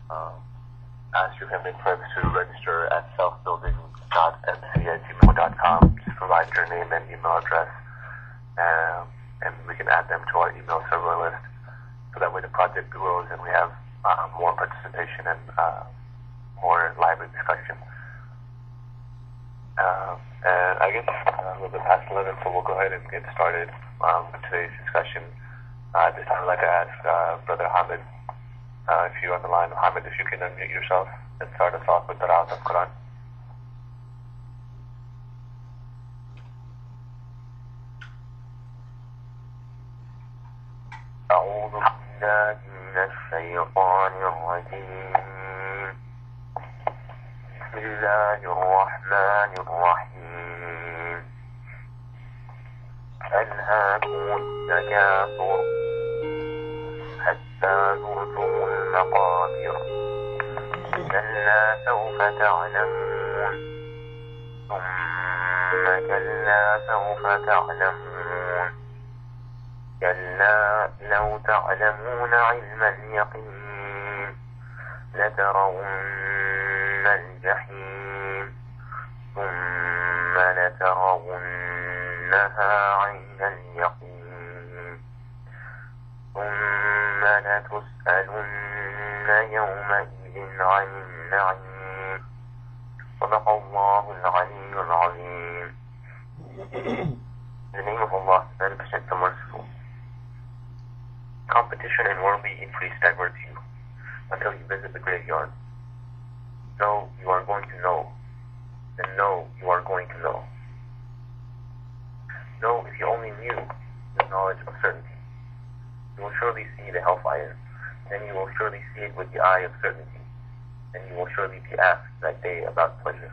Ask your family and friends to register at selfbuilding.mc@gmail.com. Just provide your name and email address, and we can add them to our email server list. So that way the project grows and we have more participation and more lively discussion. And I guess a little bit past 11, so we'll go ahead and get started with today's discussion. This time I'd like to ask Brother Hamid, if you're on the line, Hamid, if you can unmute yourself and start us off with the Qiraat of Quran. أعوذ بالله من الشيطان الرجيم. بسم الله الرحمن الرحيم. ألهاكم التكاثر حتى زرتم المقابر. كلا سوف تعلمون ثم كلا سوف تعلمون كلا لو تعلمون علم اليقين لترون الجحيم ثم لترونها عين اليقين ثم لتسألن يومئذ عن النعيم. صدق الله العلي العظيم. In the name of Allah, Beneficent, the Merciful. Competition and worldly increase diverts you until you visit the graveyard. Know you are going to know, and know you are going to know. Know if you only knew the knowledge of certainty. You will surely see the hellfire, then you will surely see it with the eye of certainty, and you will surely be asked that day about pleasure.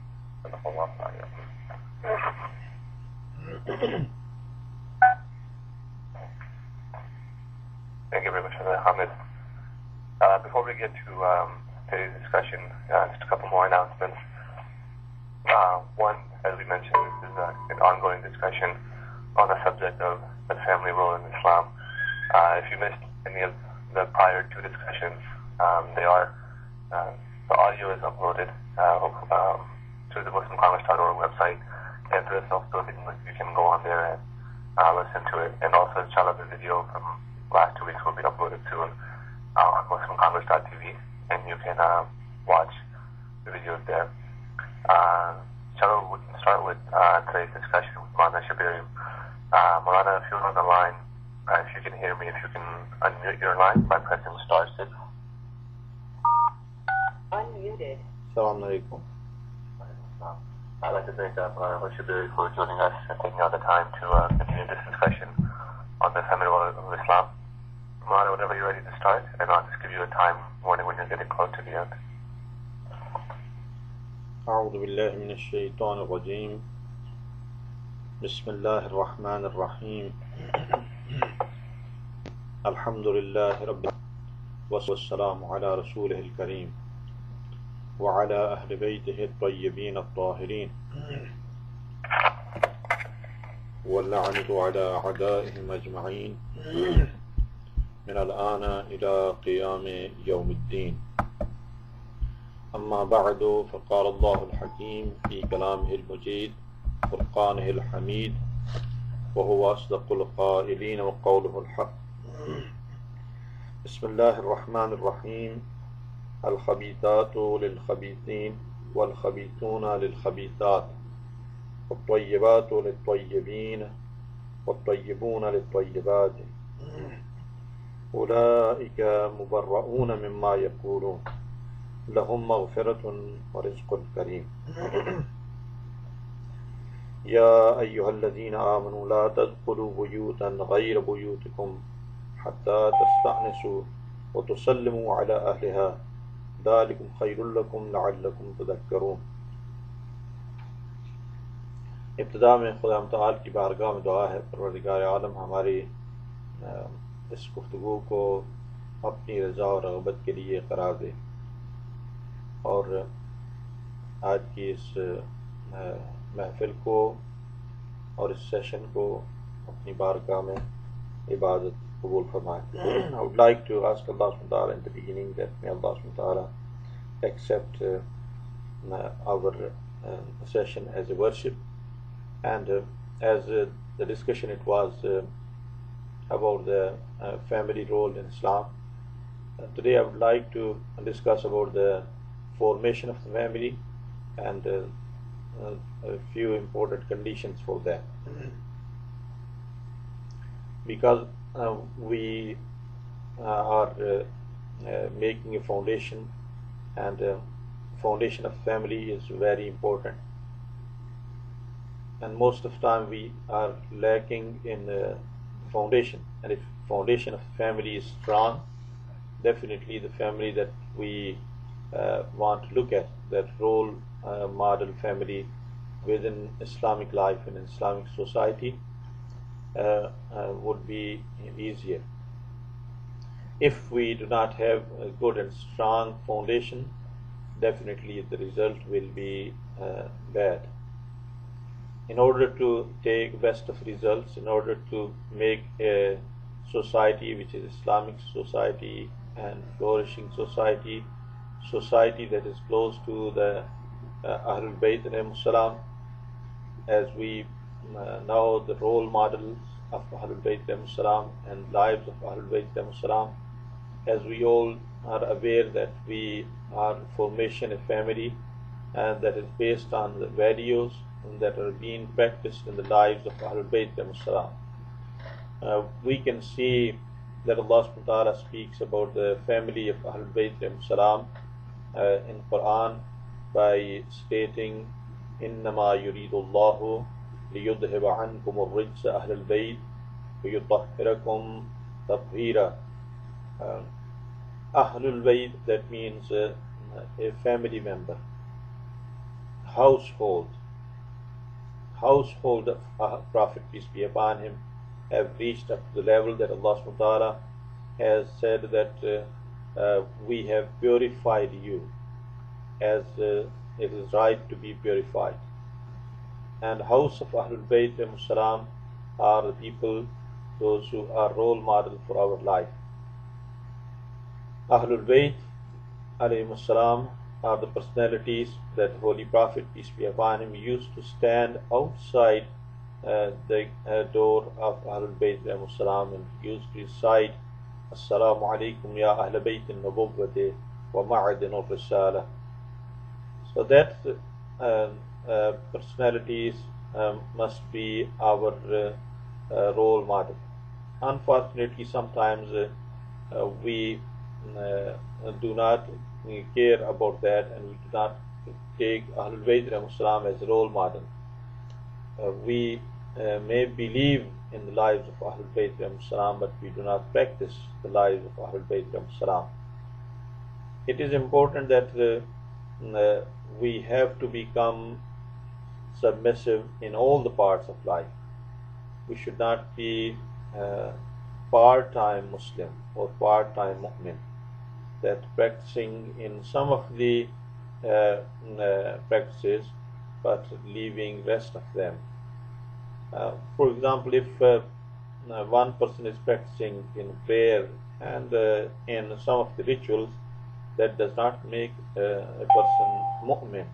Thank you very much for that, Hamid. Before we get to today's discussion, just a couple more announcements. One, as we mentioned, this is an ongoing discussion on the subject of the family role in Islam. If you missed any of the prior two discussions, the audio is uploaded to the MuslimCongress.org website, and through the self-building link, you can go on there and listen to it. And also, inshallah, the video from last 2 weeks will be uploaded soon on MuslimCongress.tv, and you can watch the videos there. Inshallah, we can start with today's discussion with Maulana Shabiri. Maulana, if you're on the line, if you can hear me, if you can unmute your line by pressing *6. Unmuted. Assalamu alaikum. I'd like to thank Maulana Shabiri for joining us and taking out the time to continue this discussion on the family role of Islam. Maulana, whenever you're ready to start, and I'll just give you a time warning when you're getting close to the end. أعوذ بالله من الشيطان الرجيم. بسم الله الرحمن الرحيم. الحمد لله رب والسلام على رسوله الكريم وعلى أهل بيته الطيبين الطاهرين واللعنة على أعدائهم أجمعين من الآن إلى قيام يوم الدين. أما بعد، فقال الله الحكيم في كلامه المجيد فرقانه الحميد وهو أصدق القائلين وقوله الحق. بسم الله الرحمن الرحيم. الخبيثات للخبيثين والخبيثون للخبيثات والطيبات للطيبين والطيبون للطيبات أولئك مبرؤون مما يقولون لهم مغفرة ورزق كريم. يا أيها الذين آمنوا لا تدخلوا بيوتا غير بيوتكم حتى تستأنسوا وتسلموا على أهلها ذلكم خير لكم لعلكم تذكرون. ابتدا में खुदा मुताल की बारगाह में दुआ है, परवरदिगार आलम हमारी इस गुफ्तगू को अपनी रज़ा और रग़बत के लिए करार दे और आज की इस महफिल को और इस सेशन को अपनी बारगाह में इबादत Qabul Farmaye. I would like to ask Allah subhanahu wa ta'ala in the beginning that may Allah subhanahu wa ta'ala accept our session as a worship, and as the discussion it was about the family role in Islam. Today I would like to discuss about the formation of the family and a few important conditions for that. Because we are making a foundation, and foundation of family is very important, and most of the time we are lacking in foundation. And if foundation of family is strong, definitely the family that we want to look at, that role model family within Islamic life and Islamic society, would be easier. If we do not have a good and strong foundation, definitely the result will be bad. In order to take best of results, in order to make a society which is Islamic society and flourishing society, society that is close to the Ahlul Bayt alayhimus salam, as we know the role models of Ahlul Bayt alayhimus salam and lives of Ahlul Bayt alayhimus salam, as we all are aware that we are formation a family and that is based on the values that are being practiced in the lives of Ahlul Bayt alayhimus salam. We can see that Allah subhanahu wa ta'ala speaks about the family of Ahlul Bayt alayhimus salam in Quran by stating, إنما يريد الله ليذهب عنكم الرجس أهل البيت ويطهركم تطهيرا. Ahlul Bayt, that means a family member, household of Prophet, peace be upon him, have reached up to the level that Allah subhanahu wa ta'ala has said that we have purified you as it is right to be purified. And house of Ahlul Bayt alayhimus salam are the people, those who are role model for our life. Ahlul Bayt alayhimus salam are the personalities that Holy Prophet, peace be upon him, used to stand outside the door of Ahlul Bayt alayhimus salam and used to recite, Assalamu alaikum ya Ahl Bayt al-Nubuwwati wa ma'adin al-Risala. So that personalities must be our role model. Unfortunately, sometimes we do not care about that, and we do not take Ahlul Bayt alayhimus salam as a role model. We may believe in the lives of Ahlul Bayt alayhimus salam, but we do not practice the lives of Ahlul Bayt alayhimus salam. It is important that we have to become submissive in all the parts of life. We should not be part-time Muslim or part-time mu'min, that practicing in some of the practices but leaving rest of them. For example, if one person is practicing in prayer and in some of the rituals, that does not make a person mu'min.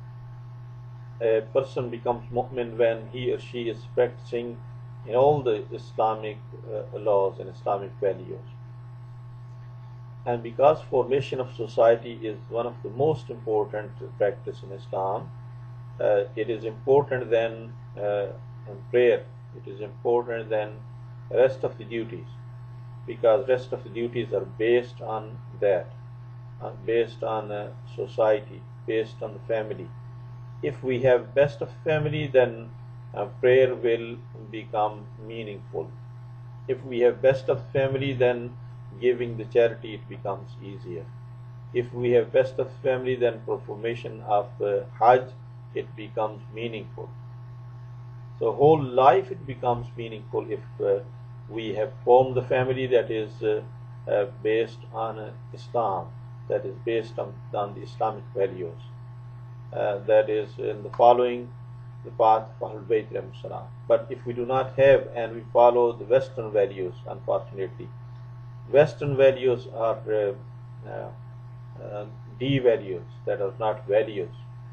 A person becomes mu'min when he or she is practicing in all the Islamic laws and Islamic values. And because formation of society is one of the most important practice in Islam, it is important than prayer. It is important than rest of the duties, because rest of the duties are based on that, based on society, based on the family. If we have best of family, then prayer will become meaningful. If we have best of family, then giving the charity, it becomes easier. If we have best of family, then performation of Hajj, it becomes meaningful. So whole life it becomes meaningful if we have formed the family that is based on Islam, that is based on the Islamic values. That is in the following, the path of Ahlul Bayt alayhi salam. But if we do not have and we follow the Western values, unfortunately, Western values are D values, that are not values.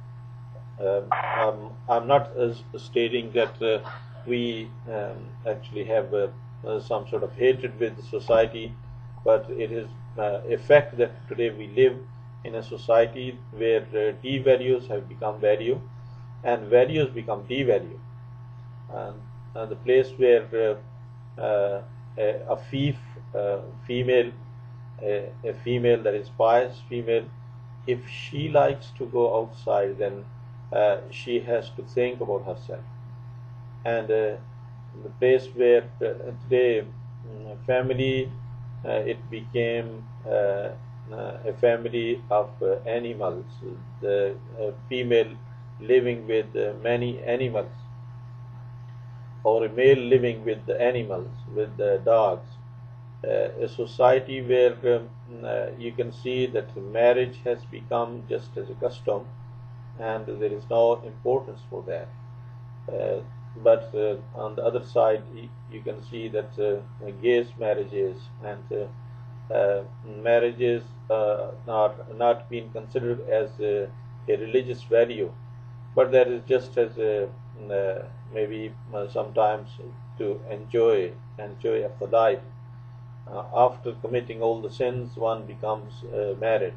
I'm not stating that we actually have some sort of hatred with the society, but it is a fact that today we live in a society where D values have become value and values become D value. And the place where a female, a female that is pious female, if she likes to go outside, then she has to think about herself. And the place where today family, it became a family of animals, the female living with many animals, or a male living with the animals, with the dogs. A society where you can see that marriage has become just as a custom, and there is no importance for that. But on the other side, you can see that gay marriages and marriages not being considered as a religious value, but that is just as maybe sometimes to enjoy of the life. After committing all the sins, one becomes married.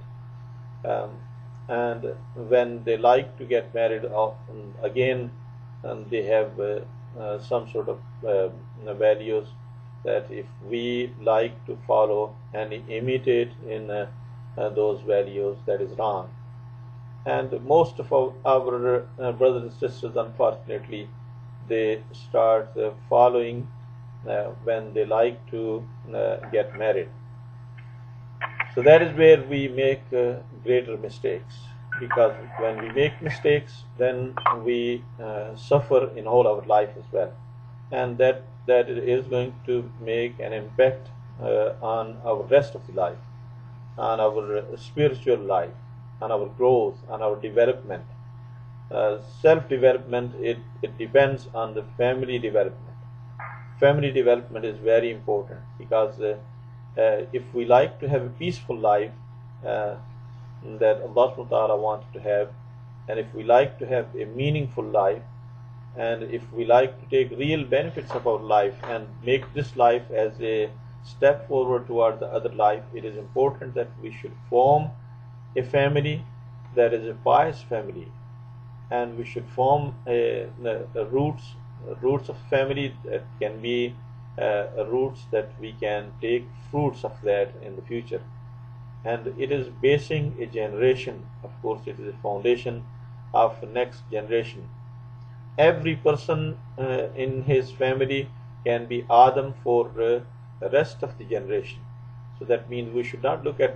And when they like to get married again, they have some sort of values that if we like to follow and imitate in those values, that is wrong. And most of our brothers and sisters, unfortunately, they start following when they like to get married. So that is where we make greater mistakes, because when we make mistakes, then we suffer in all our life as well, and that is going to make an impact on our rest of the life, on our spiritual life, on our growth, on our development. Self-development, it depends on the family development. Family development is very important, because if we like to have a peaceful life that Allah subhanahu wa ta'ala wanted to have, and if we like to have a meaningful life, and if we like to take real benefits of our life and make this life as a step forward toward the other life, it is important that we should form a family that is a pious family, and we should form roots of family that can be roots that we can take fruits of that in the future. And it is basing a generation. Of course, it is a foundation of the next generation. Every person in his family can be Adam for the rest of the generation. So that means we should not look at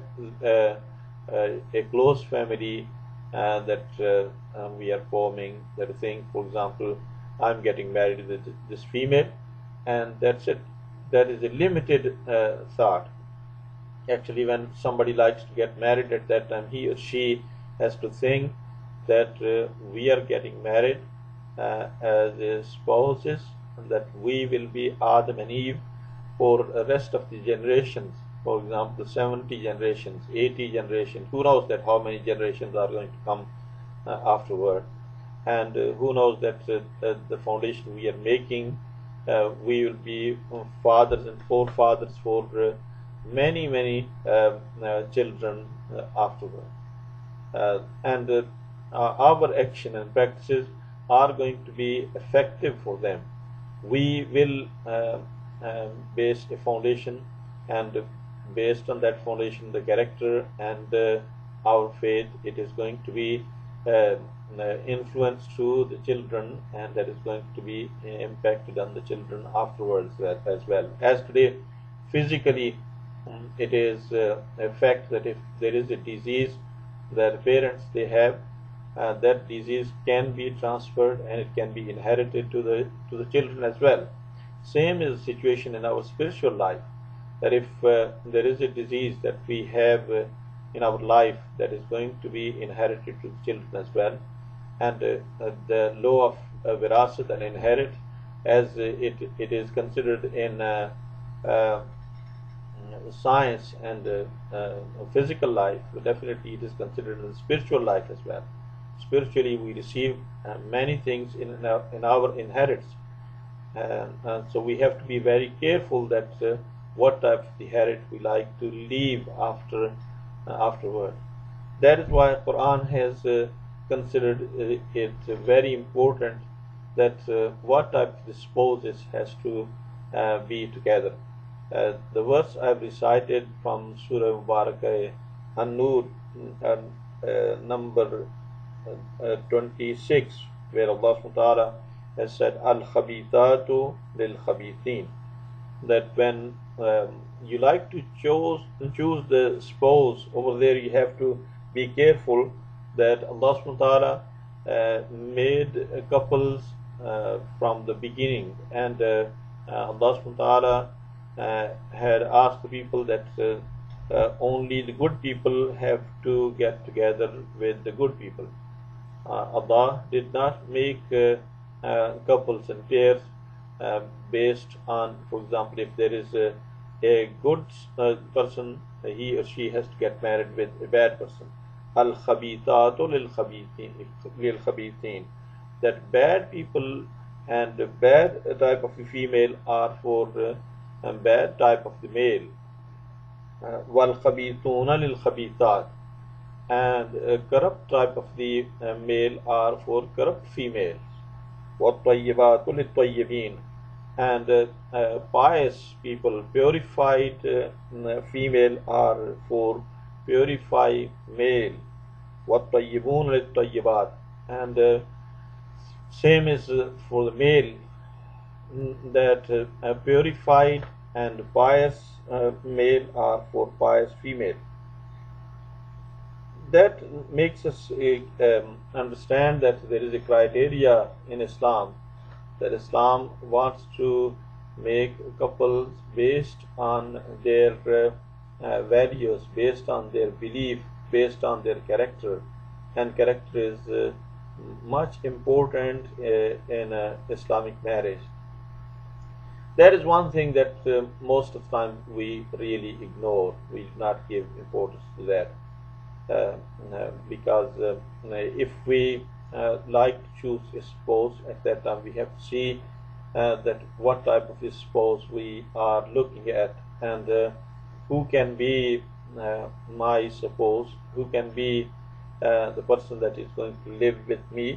a close family that we are forming, that thing, for example, I'm getting married with this female, and that's it. That is a limited thought. Actually, when somebody likes to get married, at that time he or she has to think that we are getting married as spouses, and that we will be Adam and Eve for the rest of the generations. For example, 70 generations, 80 generations, who knows that how many generations are going to come afterward. And who knows that the foundation we are making, we will be fathers and forefathers for many children afterward. And our action and practices are going to be effective for them. We will base a foundation, and based on that foundation, the character and our faith, it is going to be influence to the children, and that is going to be impacted on the children afterwards as well. As today, physically, it is a fact that if there is a disease that parents they have, that disease can be transferred and it can be inherited to the children as well. Same is the situation in our spiritual life, that if there is a disease that we have in our life, that is going to be inherited to the children as well. and the law of wirasat and inherit, as it is considered in science and physical life, but definitely it is considered in spiritual life as well. Spiritually, we receive many things in our inheritance, and so we have to be very careful that what type of inherit we like to leave afterward. That is why Quran has considered it very important that what type of disposes has to be together. The verse I've recited from Surah Mubarakah An-Nur, number 26, where Allah subhanahu wa ta'ala has said, Al-Khabithatu lil-Khabithin, that when you like to choose the spouse, over there you have to be careful that Allah subhanahu wa ta'ala made couples from the beginning, and Allah subhanahu wa ta'ala had asked the people that only the good people have to get together with the good people. Allah did not make couples and pairs based on, for example, if there is a good person, he or she has to get married with a bad person. Al-Khabithatu lil-Khabithin, that bad people and the bad type of the female are for bad type of the male. Wal-Khabithuna lil-Khabithat, and corrupt type of the male are for corrupt females. Wat-Tayyibatu lit-Tayyibin, and pious people, purified female are for purified male. Wat-Tayyibun lit-Tayyibat, and same is for the male, that purified and pious male are for pious female. That makes us understand that there is a criteria in Islam, that Islam wants to make couples based on their values, based on their belief, based on their character, and character is much important in Islamic marriage. That is one thing that most of the time we really ignore. We do not give importance to that. Because if we like to choose a spouse, at that time we have to see that what type of a spouse we are looking at, and who can be my spouse, who can be the person that is going to live with me.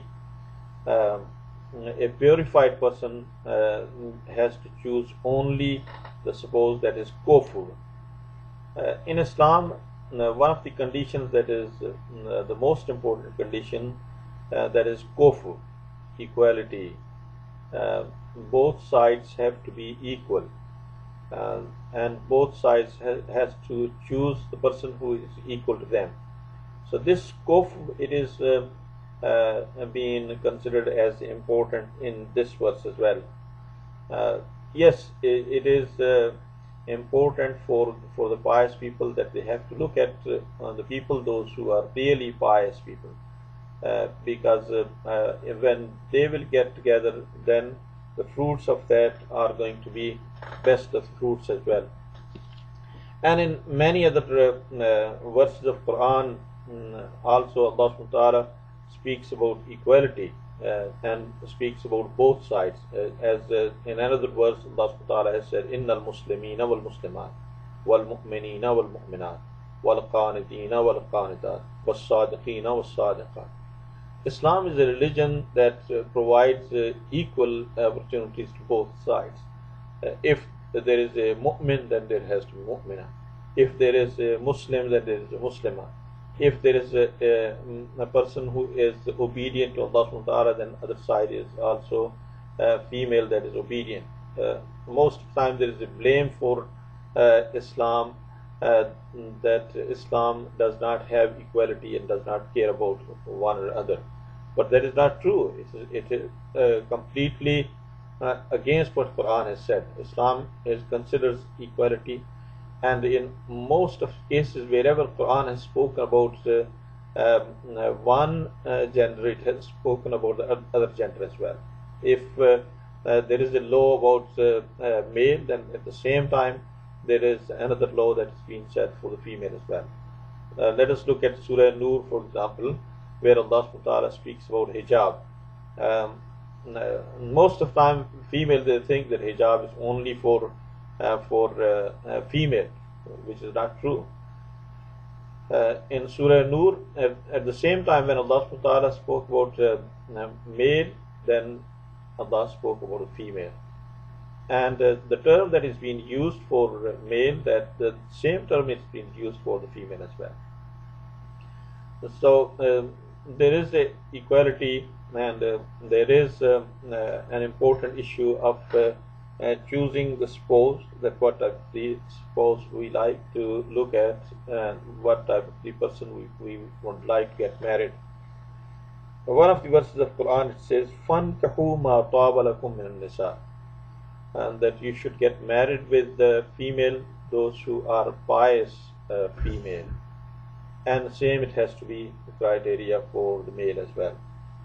A purified person has to choose only the spouse that is kufr. In Islam, one of the conditions that is the most important condition, that is kufr, equality. Both sides have to be equal, and both sides has to choose the person who is equal to them. So this kufr, it is being considered as important in this verse as well. Yes, it is important for the pious people that they have to look at the people, those who are really pious people, because when they will get together, then the fruits of that are going to be best of fruits as well. And in many other verses of Quran, also Allah subhanahu wa ta'ala speaks about equality and speaks about both sides. As in another verse, Allah subhanahu wa ta'ala has said, Innal Muslimina wal Muslimat, wal Mu'minina wal Mu'minat, wal Qanitina wal Qanitat, was Sadiqina was Sadiqat. Islam is a religion that provides equal opportunities to both sides. If there is a mu'min, then there has to be mu'mina. If there is a Muslim, then there is a Muslimah. If there is a person who is obedient to Allah subhanahu wa ta'ala, then other side is also a female that is obedient. Most of the time there is a blame for Islam, that Islam does not have equality and does not care about one or other. But that is not true. It is completely against what Quran has said. Islam considers equality, and in most of cases, wherever Quran has spoken about one gender, it has spoken about the other gender as well. If there is a law about male, then at the same time there is another law that is being said for the female as well. Let us look at Surah Nur, for example, where Allah subhanahu wa ta'ala speaks about hijab. Most of the time, female, they think that hijab is only for female, which is not true. In Surah Nur, at the same time when Allah subhanahu wa ta'ala spoke about male, then Allah spoke about a female. And the term that is being used for male, that the same term is being used for the female as well. So there is a equality, and there is an important issue of choosing the spouse, that what type of the spouse we like to look at, and what type of the person we would like to get married. One of the verses of Quran, it says, فَانْكَحُوا مَا طَابَ لَكُم مِّنَ النِّسَاءِ, and that you should get married with the female, those who are pious female. And the same, it has to be the criteria for the male as well.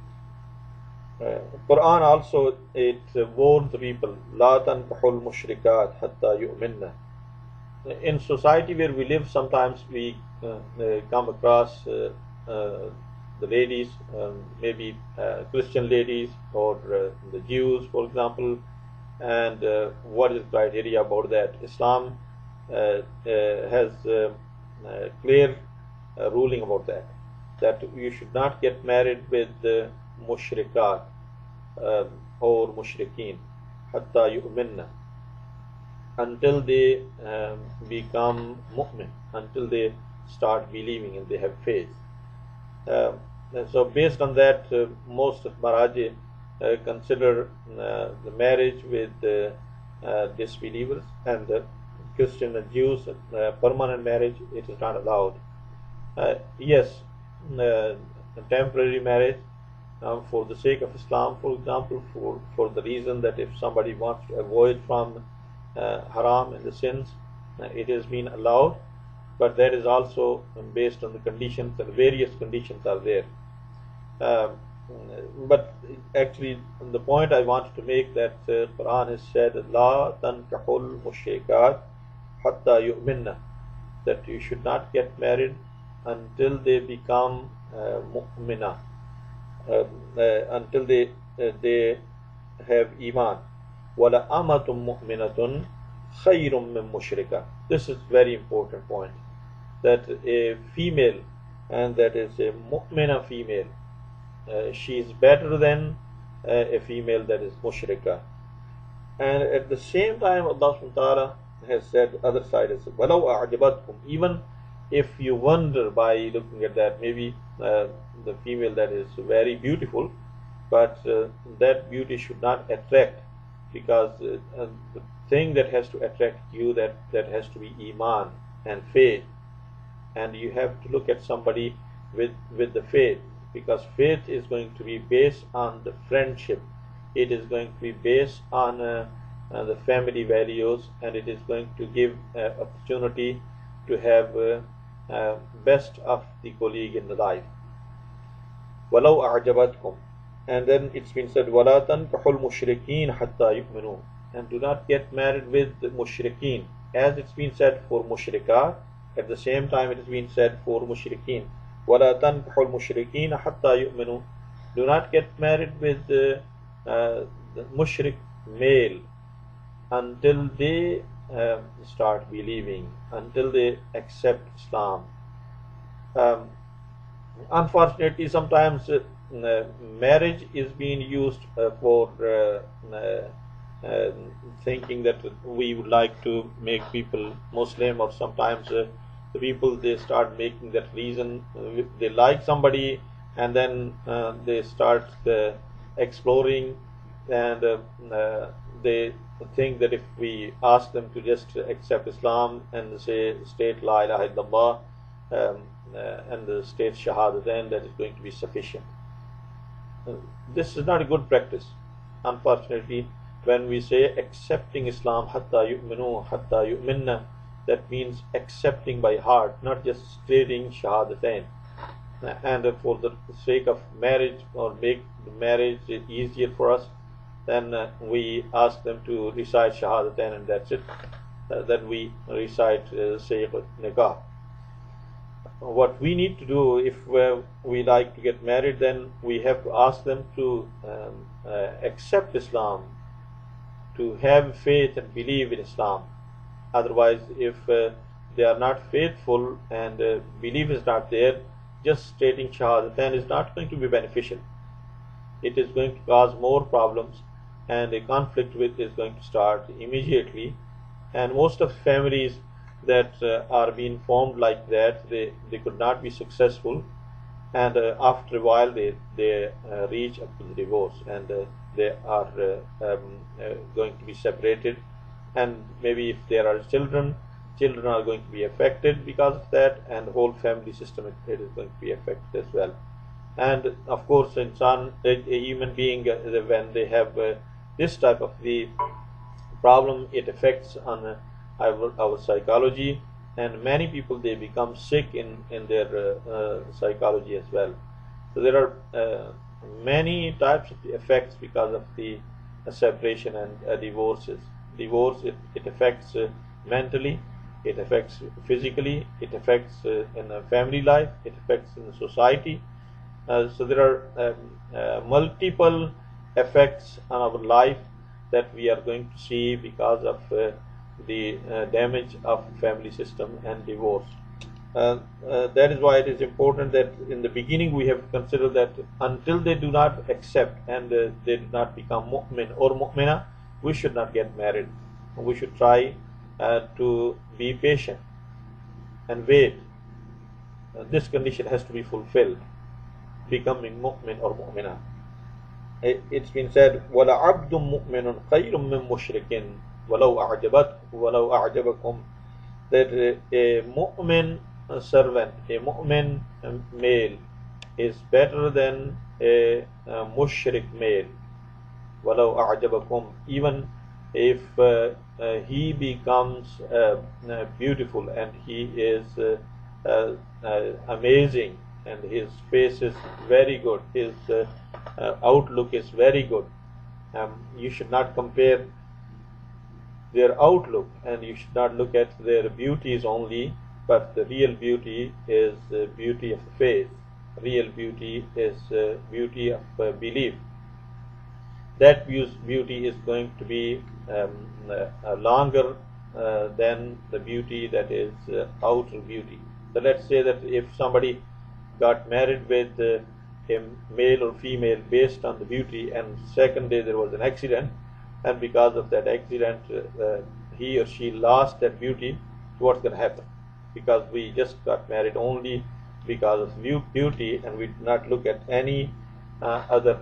Quran also, it warns the people, لا تنكحوا المشركات حتى يؤمنن. In society where we live, sometimes we come across the ladies, maybe Christian ladies or the Jews, for example, and what is the criteria about that? Islam has clear ruling about that you should not get married with mushrikat or mushrikeen hatta yu'minna, until they become mu'min, until they start believing and they have faith. And so based on that, most of Maraji consider the marriage with disbelievers, and the Christian and Jews, permanent marriage, it is not allowed. Yes, temporary marriage for the sake of Islam, for example, for the reason that if somebody wants to avoid from haram and the sins, it has been allowed, but that is also based on the conditions, and various conditions are there. But actually, the point I wanted to make, that Quran has said, La tankahul mushrikat hatta yu'minna, that you should not get married until they become mu'mina, until they have iman. Wala amatum mu'minatun khayrum min mushrika. This is very important point, that a female, and that is a mu'mina female, she is better than a female that is mushrika. And at the same time, Allah subhanahu wa ta'ala has said, other side is, وَلَوْ أَعْجَبَتْكُمْ, even if you wonder by looking at that, maybe the female that is very beautiful, but that beauty should not attract, because the thing that has to attract you, that has to be iman and faith, and you have to look at somebody with the faith, because faith is going to be based on the friendship, it is going to be based on the family values, and it is going to give opportunity to have best of the colleague in the life. وَلَوْ أَعْجَبَتْكُمْ, and then it's been said, وَلَا تَنْكَحُوا الْمُشْرِكِينَ حَتَّى يُؤْمِنُوا, and do not get married with the mushrikeen, as it's been said for mushrikah, at the same time it has been said for mushrikeen. وَلَا تَنْكَحُوا الْمُشْرِكِينَ حَتَّى يُؤْمِنُوا, do not get married with the mushrik male until they start believing, until they accept Islam. Unfortunately, sometimes marriage is being used for thinking that we would like to make people Muslim, or sometimes the people, they start making that reason, they like somebody, and then they start exploring, and they think that if we ask them to just accept Islam and state La ilaha illallah and the state Shahadatain, that is going to be sufficient. This is not a good practice. Unfortunately, when we say accepting Islam, hatta yu'minu, hatta yu'minna, that means accepting by heart, not just stating Shahadatain. and for the sake of marriage, or make the marriage easier for us, then we ask them to recite Shahadatain, and that's it. Then we recite Sayyid Nikah. What we need to do, if we like to get married, then we have to ask them to accept Islam, to have faith and believe in Islam. Otherwise, if they are not faithful and belief is not there, just stating Shahadatain is not going to be beneficial. It is going to cause more problems, and a conflict is going to start immediately. And most of families that are being formed like that, they could not be successful, and after a while they reach up to the divorce, and they are going to be separated. And maybe if there are children are going to be affected because of that, and the whole family system it is going to be affected as well. And of course, a human being, when they have this type of the problem, it affects on our psychology, and many people, they become sick in their psychology as well. So there are many types of effects because of the separation and divorces. Divorce, it affects mentally, it affects physically, it affects in the family life, it affects in the society. So there are multiple effects on our life that we are going to see because of the damage of family system and divorce. That is why it is important that in the beginning we have to consider that until they do not accept and they do not become mu'min or mu'mina, we should not get married. We should try to be patient and wait. This condition has to be fulfilled, becoming mu'min or mu'mina. It's been said, وَلَعَبْدٌ مُؤْمِنٌ خَيْرٌ مِّن مُشْرِكٍ وَلَوْ أَعْجَبَكُمْ, that a mu'min servant, a mu'min male is better than a mushrik male. وَلَوْ أَعْجَبَكُمْ, even if he becomes beautiful and he is amazing and his face is very good, his outlook is very good. You should not compare their outlook, and you should not look at their beauties only, but the real beauty is the beauty of the faith. Real beauty is beauty of belief. That beauty is going to be longer than the beauty that is outer beauty. So let's say that if somebody got married with a male or female based on the beauty, and second day there was an accident, and because of that accident he or she lost that beauty, what's going to happen? Because we just got married only because of beauty, and we did not look at any other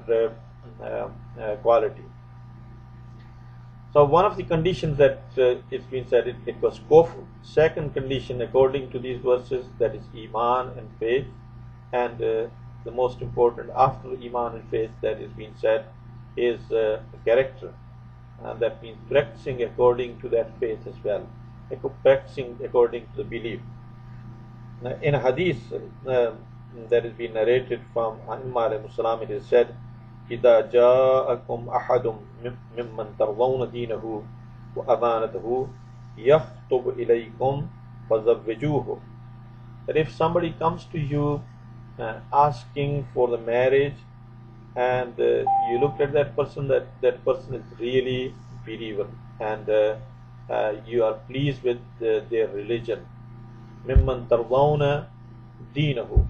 quality. So one of the conditions that it's been said, it was kufr. Second condition, according to these verses, that is iman and faith. And the most important after iman and faith that is being said is character, and that means practicing according to that faith as well, practicing according to the belief. Now, in a hadith that has been narrated from A'immah alayhi salam, it is said, إِذَا جَاءَكُمْ أَحَدٌ مِمَّنْ تَرْضَوْنَ دِينَهُ وَأَمَانَتَهُ يَخْطُبُ إِلَيْكُمْ فَزَوِّجُوهُ. That if somebody comes to you asking for the marriage, and you looked at that person, that person is really believer, and you are pleased with their religion. مِمَّنْ تَرْضَوْنَ دِينَهُ.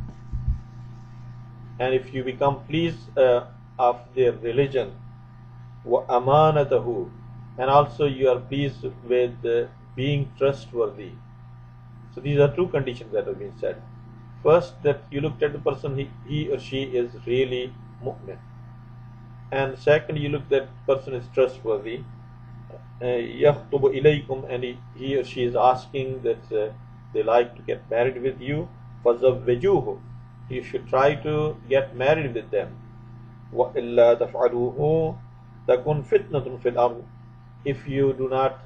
And if you become pleased of their religion, وَأَمَانَتَهُ, and also you are pleased with being trustworthy. So these are two conditions that have been said. First, that you looked at the person, he or she is really mu'min. And second, you looked at the person is trustworthy. يَخْطُبُ إِلَيْكُمْ, and he or she is asking that they like to get married with you. فَزَوِّجُوهُ, you should try to get married with them. وَإِلَّا تَفْعَلُوهُ تَكُنْ فِتْنَةٌ فِي الْأَرْضِ. If you do not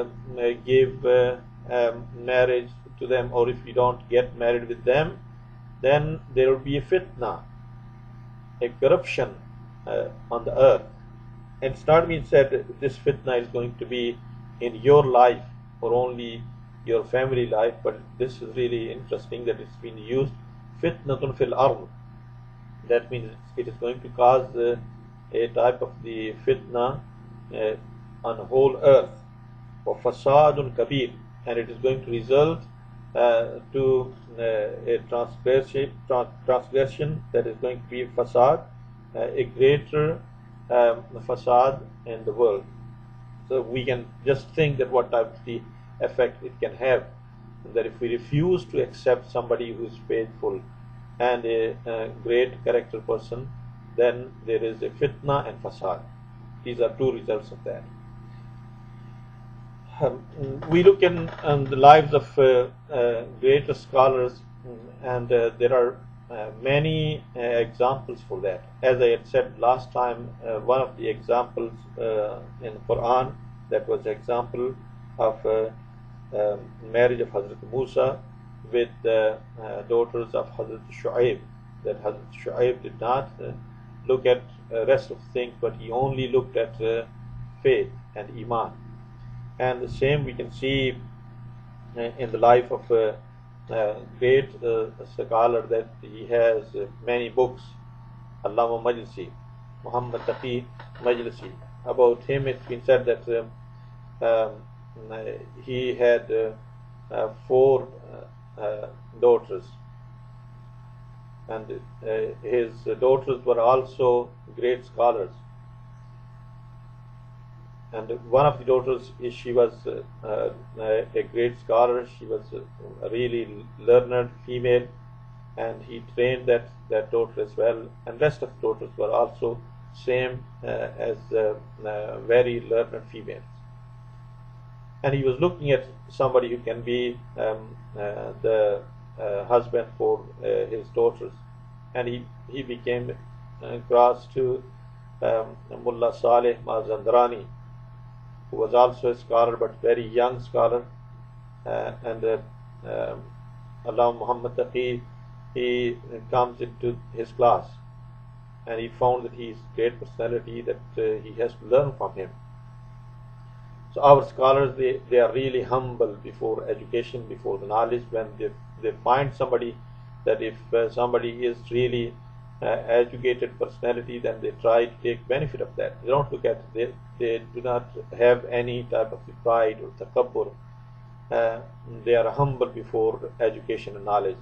give marriage to them, or if you don't get married with them, then there will be a fitna, a corruption on the earth. And it's not been said this fitna is going to be in your life or only your family life, but this is really interesting that it's been used fitnatun fil ard. That means it is going to cause a type of the fitna on the whole earth, or fasadun kabir, and it is going to result to a transgression that is going to be fasad, a greater fasad in the world. So we can just think that what type of the effect it can have, that if we refuse to accept somebody who is faithful and a great character person, then there is a fitna and fasad. These are two results of that. We look in the lives of greater scholars, and there are many examples for that. As I had said last time, one of the examples in the Quran, that was the example of marriage of Hazrat Musa with the daughters of Hazrat Shu'aib, that Hazrat Shu'aib did not look at rest of things, but he only looked at faith and iman. And the same we can see in the life of a great scholar, that he has many books, Allama Majlisi, Muhammad Taqi Majlisi. About him it's been said that he had 4 daughters, and his daughters were also great scholars. And one of the daughters, she was a great scholar. She was a really learned female, and he trained that daughter as well. And rest of the daughters were also same as very learned females. And he was looking at somebody who can be the husband for his daughters, and he became cross to Mullah Saleh Mazandarani, who was also a scholar but very young scholar, and Allah Muhammad Taqi, he comes into his class, and he found that he is a great personality, that he has to learn from him. So our scholars, they are really humble before education, before the knowledge. When they find somebody, that if somebody is really educated personality, then they try to take benefit of that. They don't look at it. They do not have any type of pride or takabbur. They are humble before education and knowledge.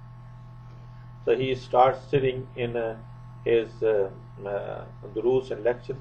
So he starts sitting in his duroos and lectures,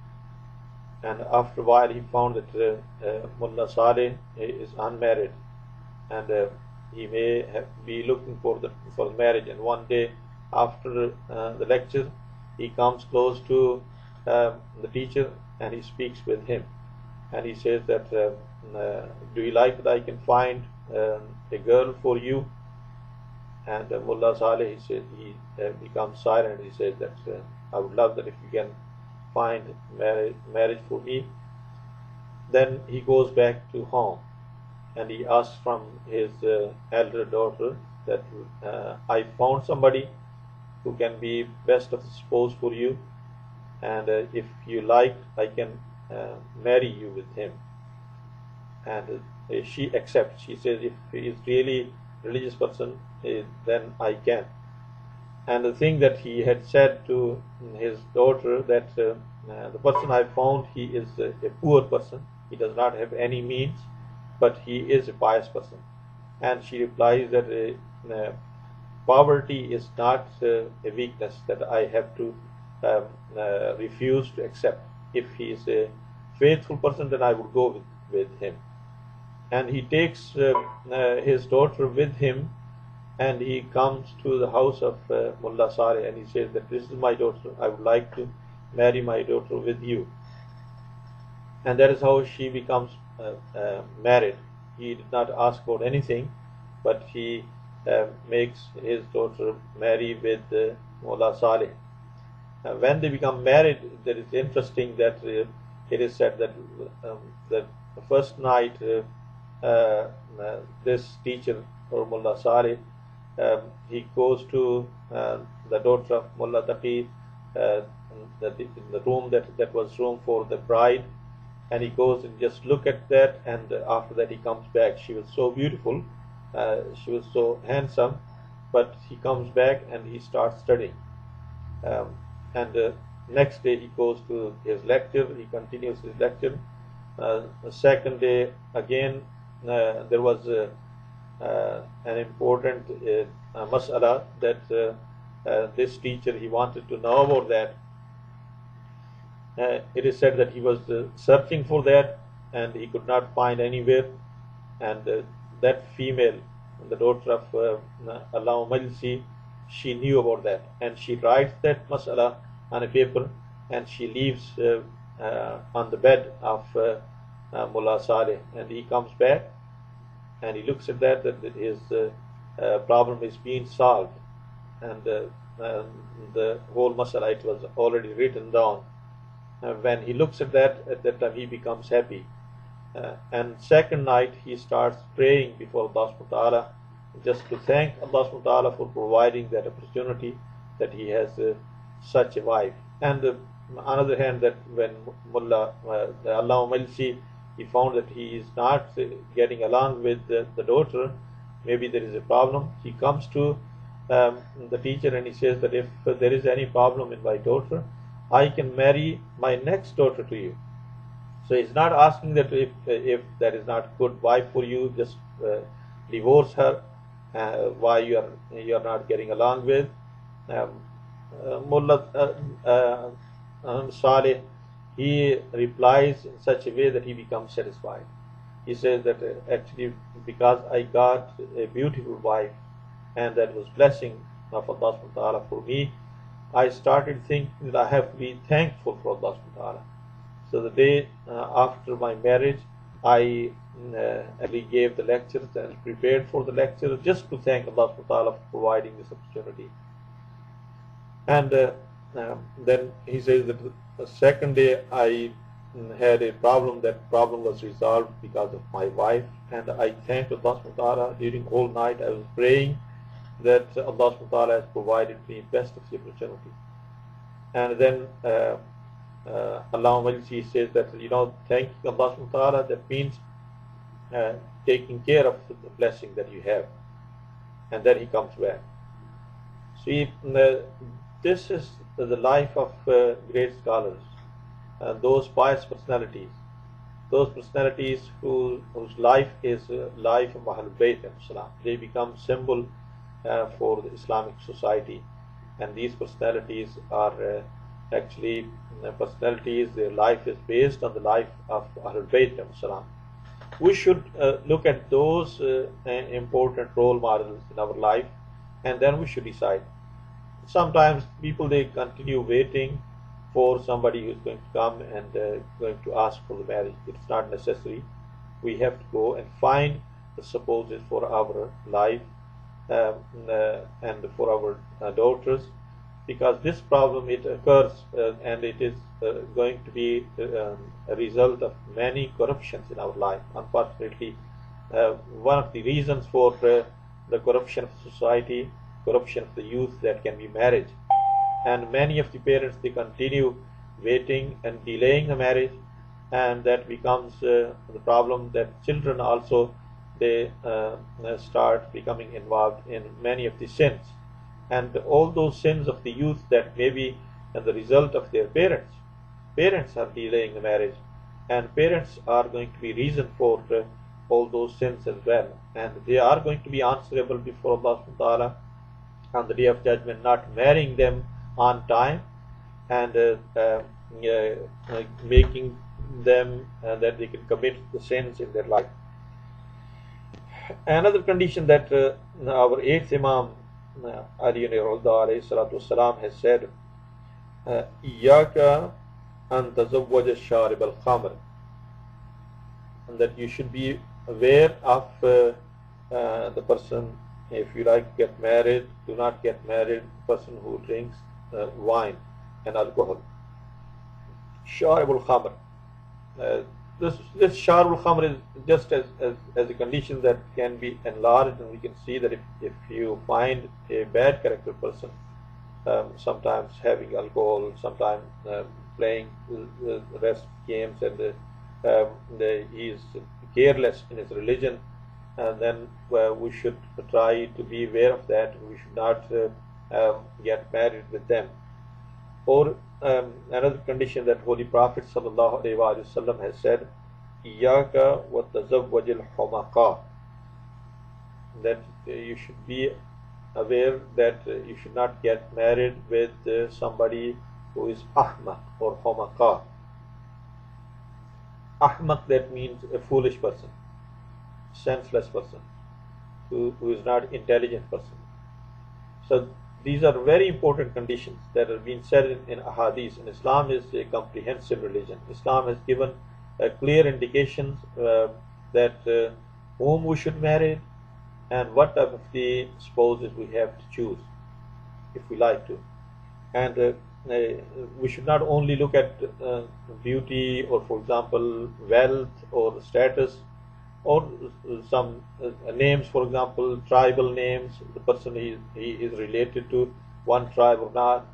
and after a while he found that Mullah Saleh is unmarried, and he may be looking for the marriage. And one day after the lecture, he comes close to the teacher and he speaks with him, and he says that do you like that I can find a girl for you? And Mullah Saleh, he said, he becomes silent. He says that I would love that if you can find marriage for me. Then he goes back to home, and he asks from his elder daughter that I found somebody who can be best of the spouse for you, and if you like, I can marry you with him. And she accepts. She says, if he is really religious person, then I can. And the thing that he had said to his daughter, that the person I found, he is a poor person, he does not have any means, but he is a pious person. And she replies that poverty is not a weakness that I have to refuse to accept. If he is a faithful person, then I will go with him. And he takes his daughter with him, and he comes to the house of Mullah Saleh, and he says that this is my daughter, I would like to marry my daughter with you. And that is how she becomes married. He did not ask for anything, but he makes his daughter marry with Mullah Saleh. When they become married, that is interesting that it is said that the first night this teacher or Mullah Saleh, he goes to the daughter of Mullah Taqi, the room that was room for the bride, and he goes and just look at that, and after that he comes back. She was so beautiful, she was so handsome, but he comes back and he starts studying. And next day he goes to his lecture, he continues his lecture. The second day again there was an important mas'ala that this teacher, he wanted to know about that. It is said that he was searching for that and he could not find anywhere, and that female, the daughter of Allama Majlisi, she knew about that, and she writes that mas'ala on a paper and she leaves on the bed of Mullah Saleh, and he comes back and he looks at that his problem is being solved, and the whole mas'ala, it was already written down. When he looks at that time he becomes happy. And second night he starts praying before Allah subhanahu wa ta'ala, just to thank Allah subhanahu wa ta'ala for providing that opportunity, that he has such a wife. And on the other hand, that when Mullah Allama Majlisi, he found that he is not getting along with the daughter, maybe there is a problem, he comes to the teacher and he says that if there is any problem in my daughter, I can marry my next daughter to you. So he's not asking that if that is not good wife for you, just divorce her. Why you are not getting along with Mullah Saleh, he replies in such a way that he becomes satisfied. He says that actually because I got a beautiful wife and that was blessing of Allah subhanahu wa ta'ala for me, I started thinking that I have to be thankful for Allah subhanahu wa ta'ala. So the day after my marriage, I actually gave the lectures and prepared for the lecture just to thank Allah subhanahu wa ta'ala for providing this opportunity. And then he says that the second day I had a problem. That problem was resolved because of my wife, and I thanked Allah subhanahu wa ta'ala. During whole night I was praying that Allah subhanahu wa ta'ala has provided me best of the opportunity. And then Allama Majlisi says that, thanking Allah subhanahu wa ta'ala, that means taking care of the blessing that you have. And then he comes back. See, this is the life of great scholars, those pious personalities, those personalities whose life is life of Ahlul Bayt. They become symbol for the Islamic society, and these personalities are actually personalities, their life is based on the life of Ahlul Bayt. We should look at those important role models in our life, and then we should decide. Sometimes people, they continue waiting for somebody who's going to come and going to ask for the marriage. It's not necessary. We have to go and find the supposes for our life and for our daughters, because this problem, it occurs and it is going to be a result of many corruptions in our life. Unfortunately, one of the reasons for the corruption of society, corruption of the youth, that can be marriage. And many of the parents, they continue waiting and delaying the marriage, and that becomes the problem that children also, they start becoming involved in many of the sins. And all those sins of the youth, that may be the result of their parents. Parents are delaying the marriage, and parents are going to be reason for all those sins as well. And they are going to be answerable before Allah subhanahu wa ta'ala on the day of judgment, not marrying them on time and making them that they can commit the sins in their life. Another condition that our 8th Imam Ali alayhi salatu wasalam has said, Iyaka an tazawwaj sharib al-khamr, and that you should be aware of the person, if you like to get married, do not get married, person who drinks wine and alcohol. Sharib al-khamr, this sharul khamr is just as a condition that can be enlarged, and we can see that if you find a bad character person, sometimes having alcohol, sometimes playing rest games, and he is careless in his religion, and then we should try to be aware of that. We should not get married with them. Or another condition that Holy Prophet ﷺ has said, "Iyaka wa tazawwajil humaqa," that you should be aware that you should not get married with somebody who is ahmaq or humaqa. Ahmaq, that means a foolish person, senseless person, who is not intelligent person. So these are very important conditions that are being said in ahadith. And Islam is a comprehensive religion. Islam has given clear indications that whom we should marry and what type of the spouses we have to choose if we like to. And we should not only look at beauty or, for example, wealth or status, or some names, for example, tribal names, the person he is related to one tribe or not.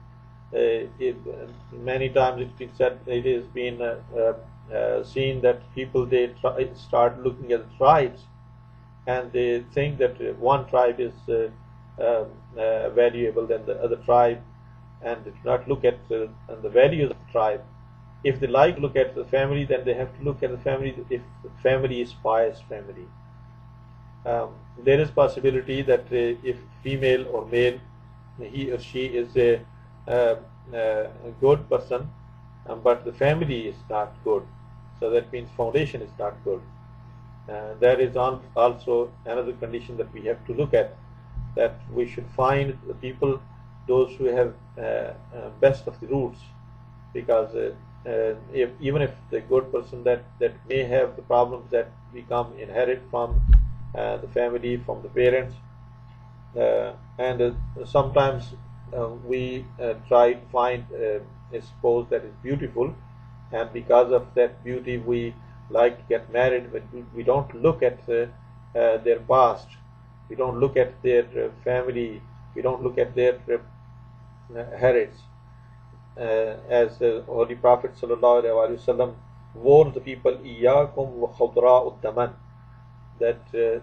Many times it's been said, it has been seen that people, they start looking at the tribes and they think that one tribe is valuable than the other tribe, and they do not look at the values of the tribe. If they look at the family, then they have to look at the family, if the family is pious family. There is possibility that if female or male, he or she is a good person, but the family is not good. So that means foundation is not good. There is also another condition that we have to look at, that we should find the people, those who have best of the roots, because even if the good person that may have the problems that we inherit from the family, from the parents, and sometimes we try to find a spouse that is beautiful, and because of that beauty we like to get married, but we don't look at their past, we don't look at their family, we don't look at their heritage. As Holy Prophet ﷺ warned the people, "Iyyakum wa khudra'ud daman," that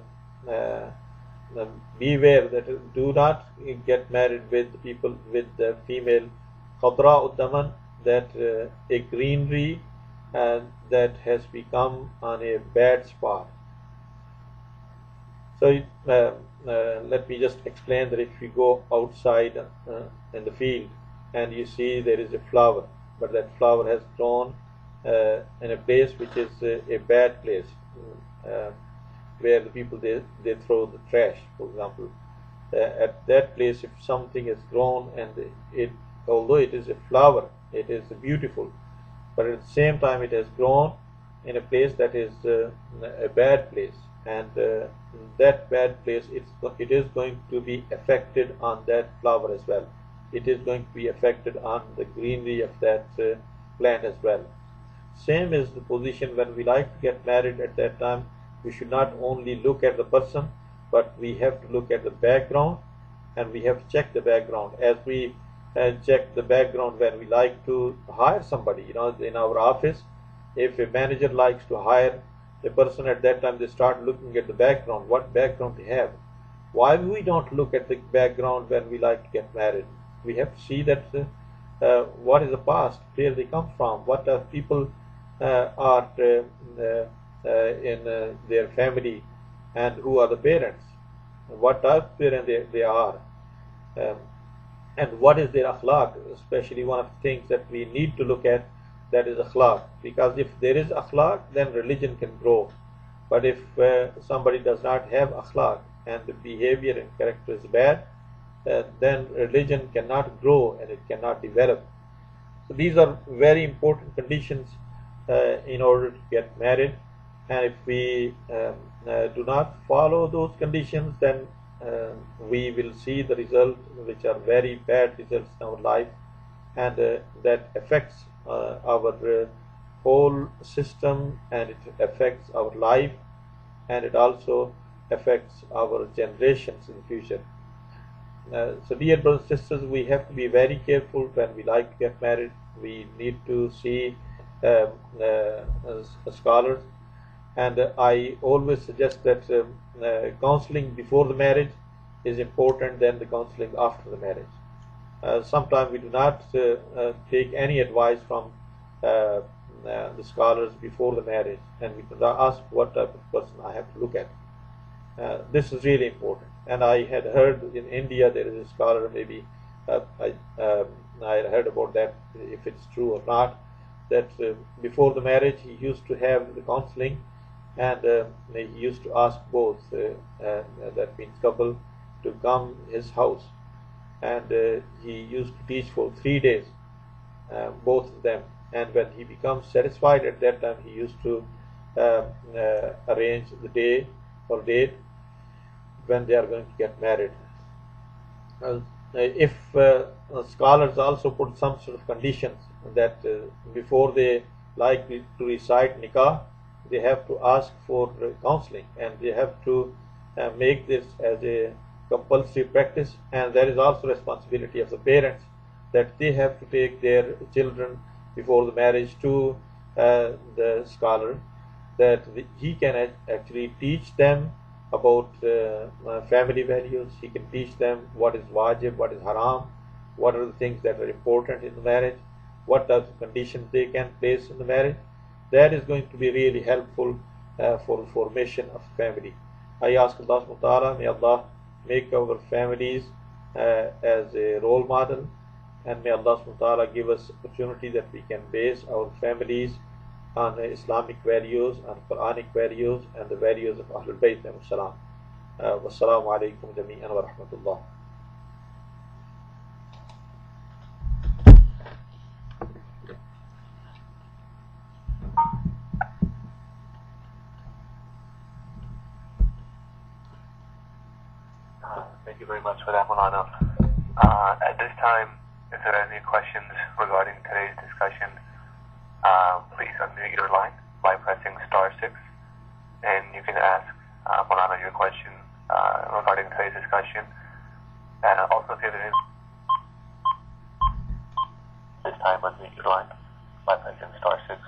beware, that do not get married with people with the female khudra'ud daman, that a greenery that has become on a bad spot. So let me just explain that if you go outside in the field and you see there is a flower, but that flower has grown in a place which is a bad place, where the people they throw the trash, for example. At that place, if something has grown and although it is a flower, it is beautiful, but at the same time it has grown in a place that is a bad place, and that bad place, it is going to be affected on that flower as well. It is going to be affected on the greenery of that plant as well. Same is the position when we like to get married. At that time, we should not only look at the person, but we have to look at the background, and we have to check the background as we check the background when we like to hire somebody. In our office, if a manager likes to hire a person, at that time they start looking at the background, what background they have. Why we don't look at the background when we like to get married? We have to see that what is the past, where they come from, what people are in their family, and who are the parents, what type of parent they are, and what is their akhlaq. Especially one of the things that we need to look at, that is akhlaq, because if there is akhlaq, then religion can grow. But if somebody does not have akhlaq and the behavior and character is bad, then religion cannot grow and it cannot develop. So these are very important conditions in order to get married, and if we do not follow those conditions, then we will see the results, which are very bad results in our life, and that affects our whole system, and it affects our life, and it also affects our generations in the future. So dear brothers and sisters, we have to be very careful when we like to get married. We need to see um, scholars, and I always suggest that counseling before the marriage is important than the counseling after the marriage. Sometimes we do not take any advice from the scholars before the marriage, and we do not ask what type of person I have to look at. This is really important. And I had heard in India there is a scholar, maybe I heard about that, if it's true or not, that before the marriage he used to have the counseling, and he used to ask both, that means couple, to come his house, and he used to teach for 3 days, both of them, and when he becomes satisfied at that time, he used to arrange the day or date when they are going to get married. If scholars also put some sort of conditions that before they like to recite nikah, they have to ask for counseling, and they have to make this as a compulsory practice, and there is also responsibility of the parents that they have to take their children before the marriage to the scholar, that he can actually teach them about family values. He can teach them what is wajib, what is haram, what are the things that are important in the marriage, what are the conditions they can place in the marriage. That is going to be really helpful for the formation of family. I ask Allah subhanahu wa ta'ala, may Allah make our families as a role model, and may Allah subhanahu wa ta'ala give us opportunity that we can base our families on Islamic values, on Quranic values, and the values of Ahlul Bayt and Salam. Wassalamu alaikum jami'an wa rahmatullah. Thank you very much for that, Maulana. At this time, if there are any questions regarding today's discussion, please unmute your line by pressing *6, and you can ask Maulana your question regarding today's discussion. And also, if you have any, this time unmute your line by pressing *6.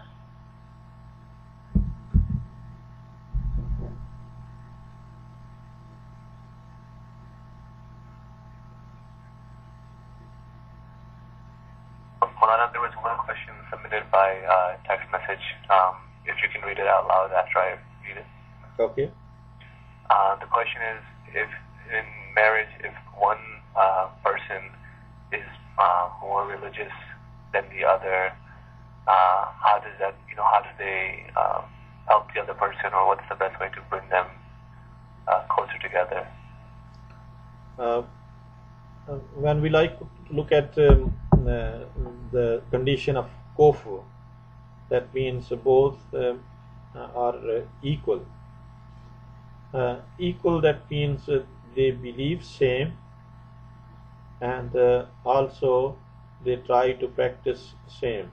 Maulana, there was one question submitted by text message. If you can read it out loud after I read it. Okay. The question is, if in marriage, if one person is more religious than the other, how does that, how do they help the other person, or what's the best way to bring them closer together? When we like to look at the condition of kufr, that means both are equal. Equal, that means they believe same, and also they try to practice same.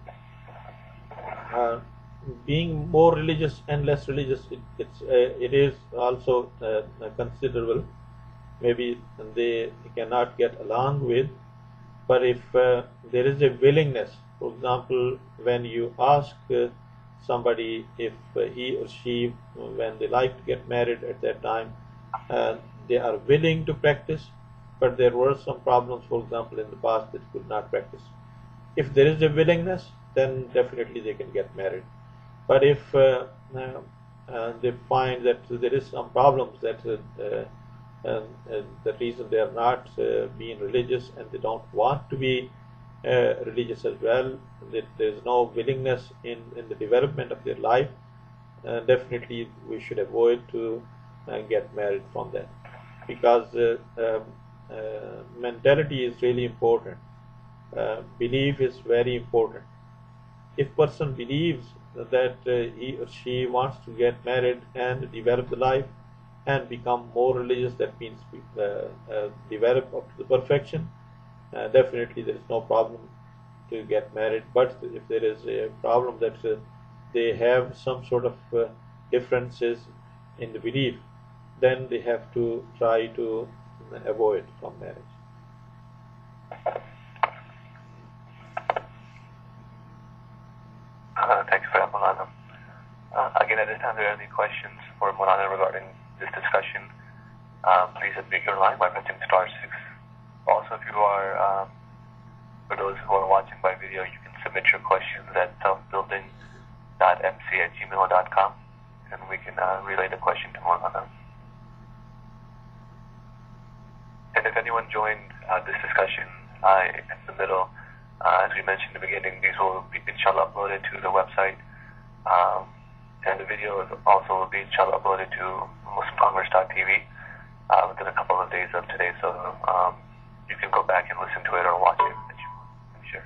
Being more religious and less religious, it is also considerable. Maybe they cannot get along with, but if there is a willingness, for example, when you ask somebody if he or she, when they like to get married at that time, they are willing to practice, but there were some problems, for example, in the past that could not practice. If there is a willingness, then definitely they can get married. But if they find that there is some problems, that the reason they are not being religious, and they don't want to be religious as well, that there is no willingness in the development of their life, definitely we should avoid to get married from that, because mentality is really important. Belief is very important. If person believes that he or she wants to get married and develop the life and become more religious, that means develop up to the perfection, definitely there is no problem to get married. But if there is a problem that they have some sort of differences in the belief, then they have to try to avoid from marriage. Thank you for that, Maulana. Again, at this time, if there are any questions for Maulana regarding this discussion, please unmute your line by pressing *6. Also, if you are, for those who are watching by video, you can submit your questions at selfbuilding.mc@gmail.com, and we can relay the question to Maulana. And if anyone joined this discussion in the middle, as we mentioned in the beginning, these will be inshallah uploaded to the website, and the video is also will be inshallah uploaded to MuslimCongress.tv within a couple of days of today, so you can go back and listen to it or watch it. I'm sure.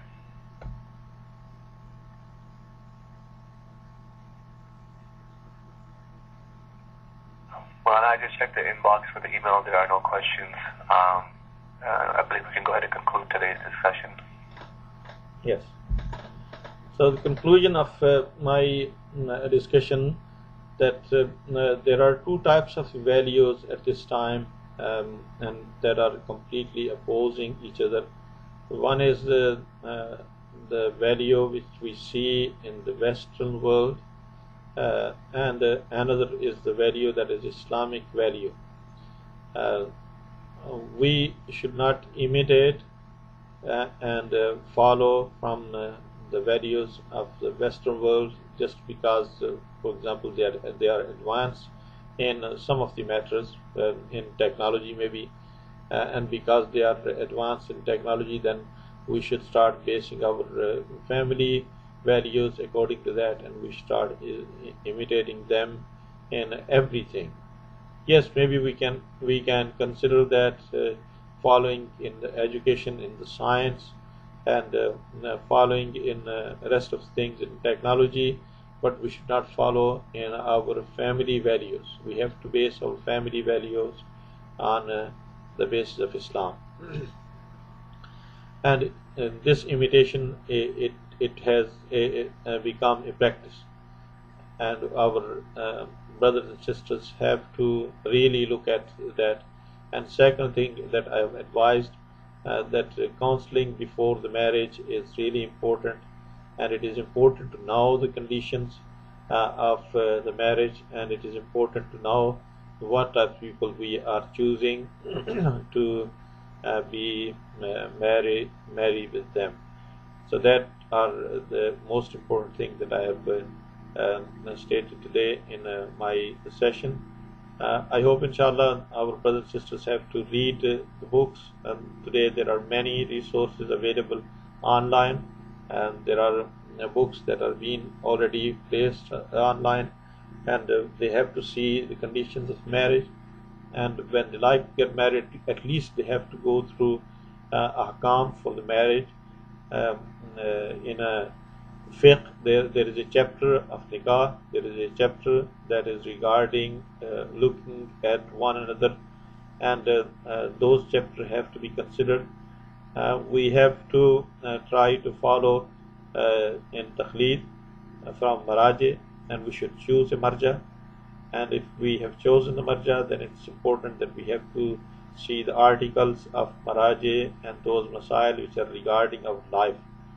Well, I just checked the inbox for the email. There are no questions. I believe we can go ahead and conclude today's discussion. Yes. So the conclusion of my discussion, that there are two types of values at this time, and that are completely opposing each other. One is the value which we see in the Western world, and another is the value that is Islamic value. We should not imitate and follow from the values of the Western world just because, for example, they are advanced in some of the matters, in technology maybe, and because they are advanced in technology, then we should start basing our family values according to that, and we start imitating them in everything. Yes, maybe we can consider that following in the education, in the science, and following in the rest of things in technology, but we should not follow in our family values. We have to base our family values on the basis of Islam. And this imitation, it has become a practice, and our brothers and sisters have to really look at that. And second thing that I have advised, that counseling before the marriage is really important, and it is important to know the conditions of the marriage, and it is important to know what type of people we are choosing to be marry with them. So that are the most important thing that I have stated today in my session. I hope inshallah our brothers and sisters have to read the books, and today there are many resources available online, and there are books that are being already placed online, and they have to see the conditions of marriage, and when they like to get married, at least they have to go through ahkam for the marriage. In a fiqh, there is a chapter of nikah, there is a chapter that is regarding looking at one another, and those chapters have to be considered. We have to try to follow in takhleed from maraji, and we should choose a marja, and if we have chosen the marja, then it's important that we have to see the articles of maraji and those masail which are regarding our life.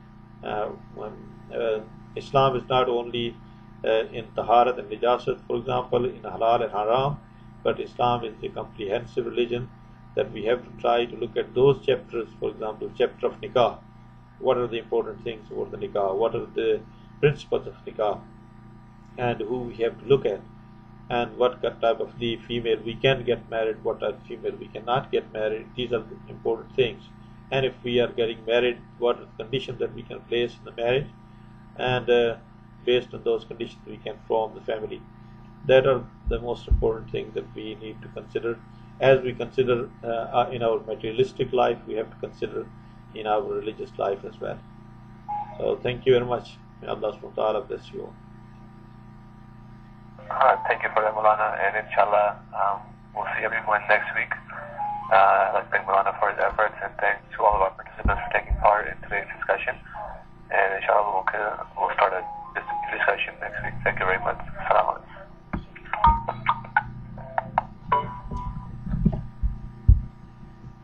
Islam is not only in taharat and najasat, for example, in halal and haram, but Islam is a comprehensive religion, that we have to try to look at those chapters. For example, chapter of nikah, what are the important things about the nikah, what are the principles of nikah, and who we have to look at, and what type of the female we can get married, what type of female we cannot get married. These are the important things. And if we are getting married, what are the conditions that we can place in the marriage, and based on those conditions we can form the family. That are the most important things that we need to consider. As we consider in our materialistic life, we have to consider in our religious life as well. So thank you very much. May Allah subhanahu wa ta'ala bless you all. Thank you for that, Maulana, and inshallah we'll see everyone next week. I'd like to thank Maulana for his efforts, and thank